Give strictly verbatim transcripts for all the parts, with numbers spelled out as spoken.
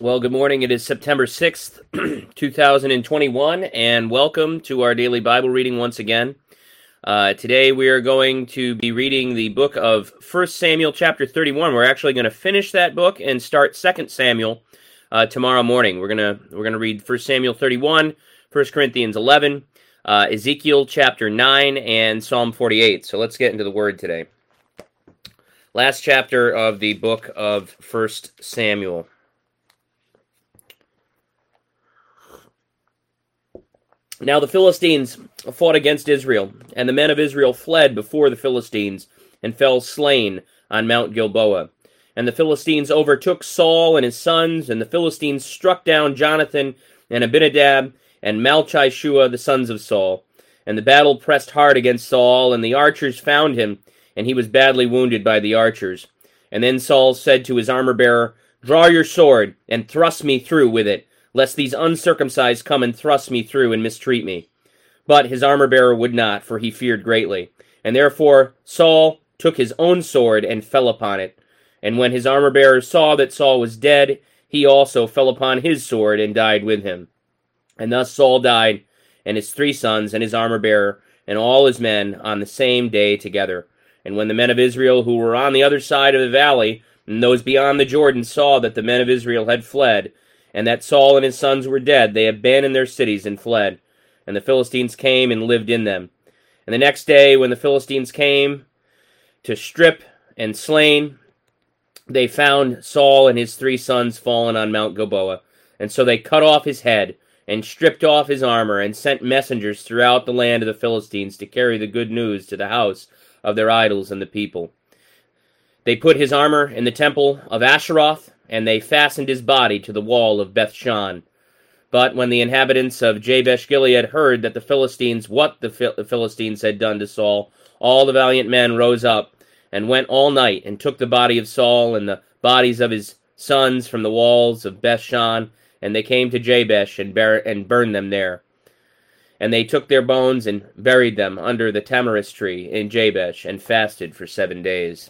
Well, good morning. It is September sixth, two thousand twenty-one, and welcome to our daily Bible reading once again. Uh, today we are going to be reading the book of First Samuel chapter thirty-one. We're actually going to finish that book and start Second Samuel uh, tomorrow morning. We're going to we're going to read First Samuel thirty-one, First Corinthians eleven, uh, Ezekiel chapter nine, and Psalm forty-eight. So let's get into the word today. Last chapter of the book of First Samuel. Now the Philistines fought against Israel, and the men of Israel fled before the Philistines, and fell slain on Mount Gilboa. And the Philistines overtook Saul and his sons, and the Philistines struck down Jonathan and Abinadab and Malchishua, the sons of Saul. And the battle pressed hard against Saul, and the archers found him, and he was badly wounded by the archers. And then Saul said to his armor-bearer, "Draw your sword, and thrust me through with it, lest these uncircumcised come and thrust me through and mistreat me." But his armor-bearer would not, for he feared greatly. And therefore Saul took his own sword and fell upon it. And when his armor-bearer saw that Saul was dead, he also fell upon his sword and died with him. And thus Saul died, and his three sons, and his armor-bearer, and all his men, on the same day together. And when the men of Israel who were on the other side of the valley, and those beyond the Jordan, saw that the men of Israel had fled, and that Saul and his sons were dead, they abandoned their cities and fled. And the Philistines came and lived in them. And the next day, when the Philistines came to strip and slain, they found Saul and his three sons fallen on Mount Gilboa. And so they cut off his head, and stripped off his armor, and sent messengers throughout the land of the Philistines to carry the good news to the house of their idols and the people. They put his armor in the temple of Asheroth, and they fastened his body to the wall of Bethshan. But when the inhabitants of Jabesh-Gilead heard that the Philistines, what the Philistines had done to Saul, all the valiant men rose up, and went all night, and took the body of Saul and the bodies of his sons from the walls of Bethshan, and they came to Jabesh, and, bar- and burned them there. And they took their bones, and buried them under the tamarisk tree in Jabesh, and fasted for seven days.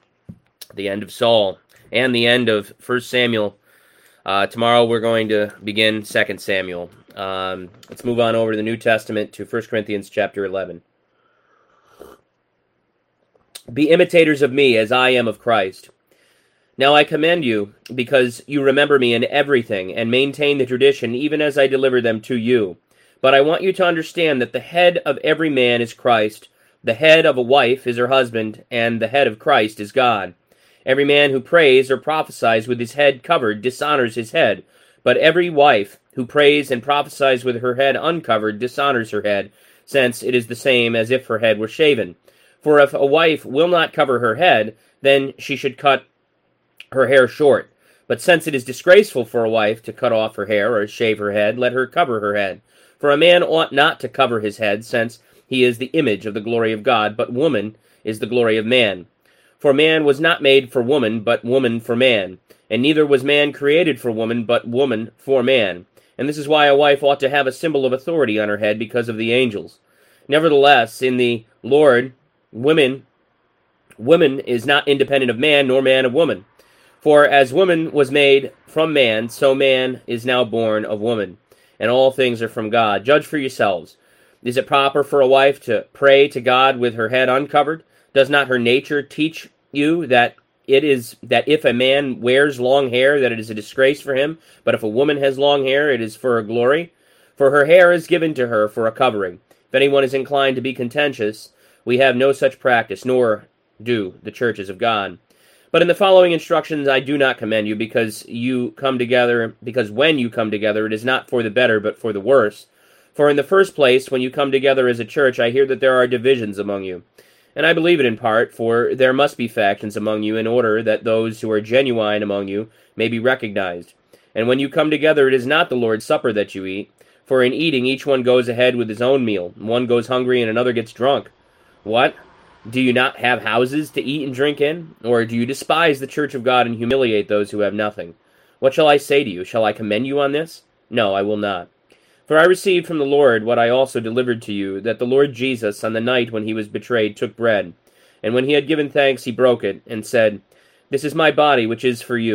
The end of Saul, and the end of First Samuel. Uh, tomorrow we're going to begin Second Samuel. Um, let's move on over to the New Testament to First Corinthians chapter eleven. "Be imitators of me as I am of Christ. Now I commend you, because you remember me in everything, and maintain the tradition even as I delivered them to you. But I want you to understand that the head of every man is Christ, the head of a wife is her husband, and the head of Christ is God. Every man who prays or prophesies with his head covered dishonors his head, but every wife who prays and prophesies with her head uncovered dishonors her head, since it is the same as if her head were shaven. For if a wife will not cover her head, then she should cut her hair short. But since it is disgraceful for a wife to cut off her hair or shave her head, let her cover her head. For a man ought not to cover his head, since he is the image of the glory of God, but woman is the glory of man. For man was not made for woman, but woman for man. And neither was man created for woman, but woman for man. And this is why a wife ought to have a symbol of authority on her head because of the angels. Nevertheless, in the Lord, women, woman is not independent of man, nor man of woman. For as woman was made from man, so man is now born of woman. And all things are from God. Judge for yourselves. Is it proper for a wife to pray to God with her head uncovered? Does not her nature teach you that it is that if a man wears long hair, that it is a disgrace for him, but if a woman has long hair, it is for her glory? For her hair is given to her for a covering. If anyone is inclined to be contentious, we have no such practice, nor do the churches of God. But in the following instructions I do not commend you, because you come together, because when you come together, it is not for the better, but for the worse. For in the first place, when you come together as a church, I hear that there are divisions among you. And I believe it in part, for there must be factions among you in order that those who are genuine among you may be recognized. And when you come together, it is not the Lord's Supper that you eat, for in eating each one goes ahead with his own meal. One goes hungry and another gets drunk. What? Do you not have houses to eat and drink in? Or do you despise the church of God and humiliate those who have nothing? What shall I say to you? Shall I commend you on this? No, I will not. For I received from the Lord what I also delivered to you, that the Lord Jesus, on the night when he was betrayed, took bread. And when he had given thanks, he broke it, and said, This is my body, which is for you.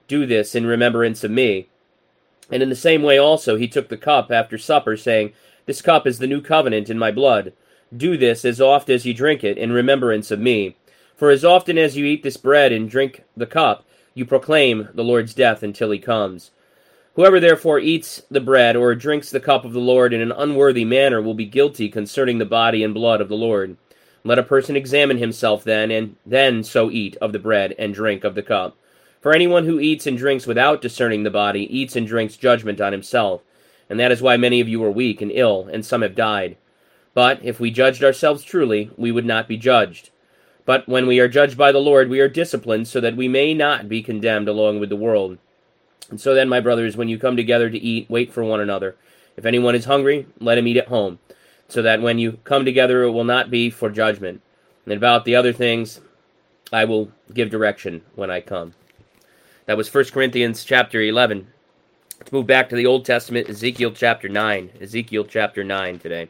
Do this in remembrance of me. And in the same way also he took the cup after supper, saying, This cup is the new covenant in my blood. Do this as oft as you drink it in remembrance of me. For as often as you eat this bread and drink the cup, you proclaim the Lord's death until he comes. Whoever therefore eats the bread or drinks the cup of the Lord in an unworthy manner will be guilty concerning the body and blood of the Lord. Let a person examine himself then, and then so eat of the bread and drink of the cup. For anyone who eats and drinks without discerning the body eats and drinks judgment on himself. And that is why many of you are weak and ill, and some have died. But if we judged ourselves truly, we would not be judged. But when we are judged by the Lord, we are disciplined, so that we may not be condemned along with the world. And so then, my brothers, when you come together to eat, wait for one another. If anyone is hungry, let him eat at home, so that when you come together, it will not be for judgment. And about the other things, I will give direction when I come. That was First Corinthians chapter eleven. Let's move back to the Old Testament, Ezekiel chapter nine. Ezekiel chapter nine today.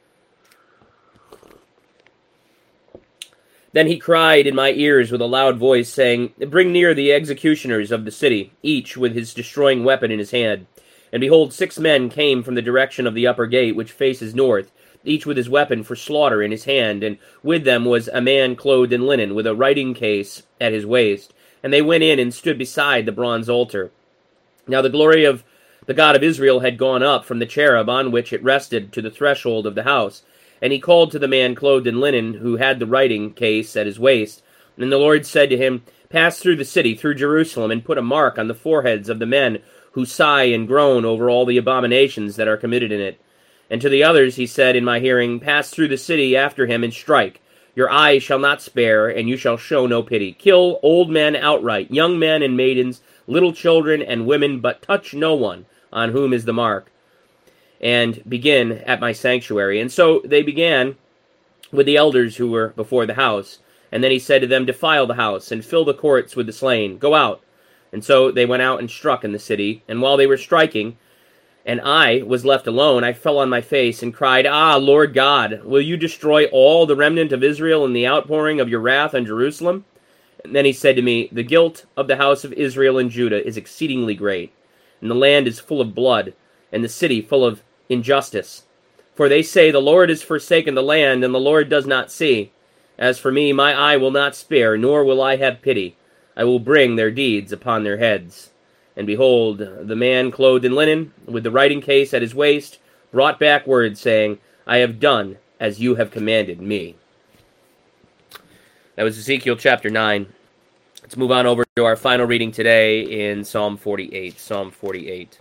Then he cried in my ears with a loud voice, saying, Bring near the executioners of the city, each with his destroying weapon in his hand. And behold, six men came from the direction of the upper gate, which faces north, each with his weapon for slaughter in his hand. And with them was a man clothed in linen, with a writing case at his waist. And they went in and stood beside the bronze altar. Now the glory of the God of Israel had gone up from the cherub on which it rested to the threshold of the house. And he called to the man clothed in linen, who had the writing case at his waist. And the Lord said to him, Pass through the city, through Jerusalem, and put a mark on the foreheads of the men who sigh and groan over all the abominations that are committed in it. And to the others he said in my hearing, Pass through the city after him and strike. Your eye shall not spare, and you shall show no pity. Kill old men outright, young men and maidens, little children and women, but touch no one on whom is the mark. And begin at my sanctuary. And so they began with the elders who were before the house. And then he said to them, Defile the house, and fill the courts with the slain. Go out. And so they went out and struck in the city. And while they were striking, and I was left alone, I fell on my face and cried, Ah, Lord God, will you destroy all the remnant of Israel in the outpouring of your wrath on Jerusalem? And then he said to me, The guilt of the house of Israel and Judah is exceedingly great, and the land is full of blood, and the city full of injustice. For they say, The Lord has forsaken the land, and the Lord does not see. As for me, my eye will not spare, nor will I have pity. I will bring their deeds upon their heads. And behold, the man clothed in linen, with the writing case at his waist, brought back word, saying, I have done as you have commanded me. That was Ezekiel chapter nine. Let's move on over to our final reading today in Psalm forty-eight. Psalm forty-eight.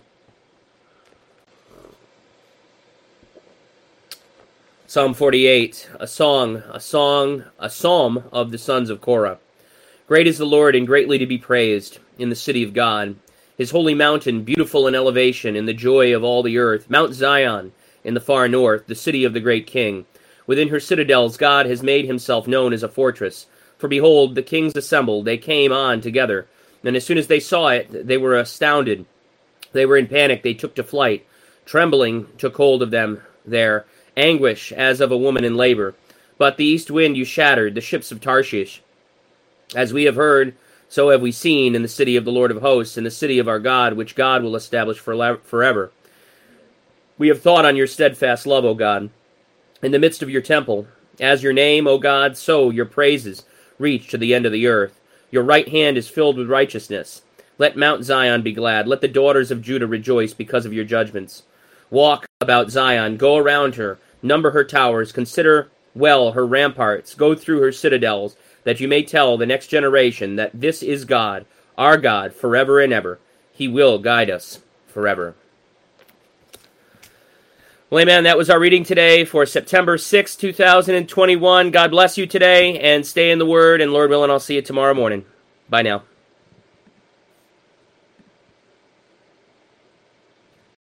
Psalm forty-eight, a song, a song, a psalm of the sons of Korah. Great is the Lord, and greatly to be praised in the city of God. His holy mountain, beautiful in elevation, in the joy of all the earth. Mount Zion, in the far north, the city of the great king. Within her citadels God has made himself known as a fortress. For behold, the kings assembled, they came on together. And as soon as they saw it, they were astounded. They were in panic, they took to flight. Trembling took hold of them there. Anguish as of a woman in labor. But the east wind you shattered, the ships of Tarshish. As we have heard, so have we seen in the city of the Lord of hosts, in the city of our God, which God will establish forever. We have thought on your steadfast love, O God, in the midst of your temple. As your name, O God, so your praises reach to the end of the earth. Your right hand is filled with righteousness. Let Mount Zion be glad. Let the daughters of Judah rejoice because of your judgments. Walk about Zion, go around her, number her towers, consider well her ramparts, go through her citadels, that you may tell the next generation that this is God, our God, forever and ever. He will guide us forever. Well, amen. That was our reading today for September sixth, two thousand twenty-one. God bless you today, and stay in the Word, and Lord willing, I'll see you tomorrow morning. Bye now.